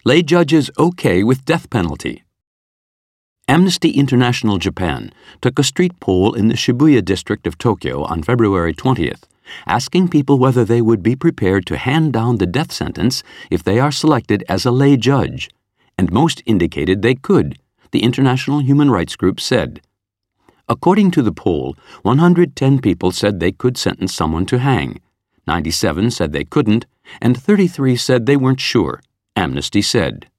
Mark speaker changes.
Speaker 1: Lay judges okay with death penalty. Amnesty International Japan took a street poll in the Shibuya district of Tokyo on February 20th, asking people whether they would be prepared to hand down the death sentence if they are selected as a lay judge, and most indicated they could, the international human rights group said. According to the poll, 110 people said they could sentence someone to hang, 97 said they couldn't, and 33 said they weren't sure, Amnesty said.